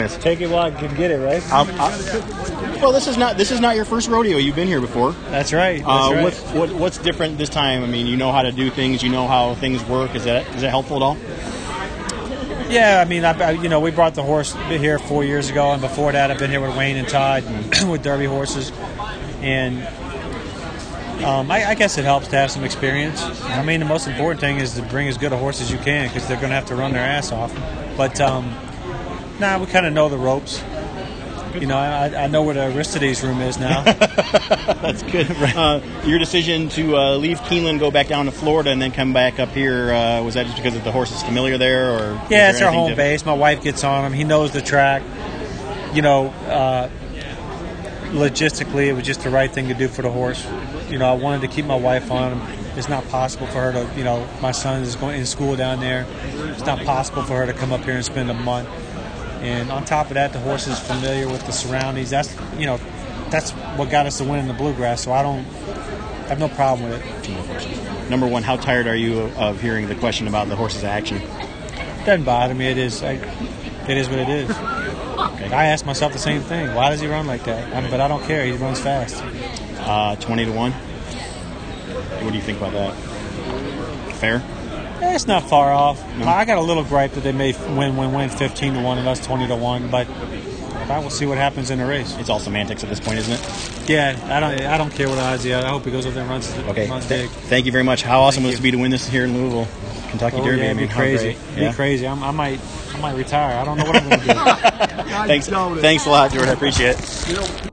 Take it while I can get it, right? Well, this is not your first rodeo. You've been here before. That's right. That's right. What's different this time? I mean, you know how to do things. You know how things work. Is that helpful at all? Yeah, I mean, we brought the horse here 4 years ago, and before that, I've been here with Wayne and Todd with Derby horses, and I guess it helps to have some experience. I mean, the most important thing is to bring as good a horse as you can because they're going to have to run their ass off. But we kind of know the ropes. I know where the Aristides room is now. That's good. Your decision to leave Keeneland, go back down to Florida, and then come back up here, was that just because the horse is familiar there? Or yeah, it's our home base. My wife gets on him. He knows the track. Logistically, it was just the right thing to do for the horse. I wanted to keep my wife on him. It's not possible for her to, my son is going in school down there. It's not possible for her to come up here and spend a month. And on top of that, the horse is familiar with the surroundings. That's what got us to win in the Bluegrass. So I have no problem with it. Two more questions. Number one, how tired are you of hearing the question about the horse's action? It doesn't bother me. It is what it is. Okay. I ask myself the same thing. Why does he run like that? But I don't care. He runs fast. 20-1. What do you think about that? Fair? It's not far off. No. I got a little gripe that they may win 15-1 and us 20-1, but I will see what happens in the race. It's all semantics at this point, isn't it? Yeah, I don't care what odds. Yeah, I hope he goes up there and runs big. Thank you very much. How awesome was it to be to win this here in Louisville, Kentucky Derby? Yeah, it'd be crazy. Yeah. Be crazy. I might retire. I don't know what I'm going to do. Thanks a lot, George. I appreciate it.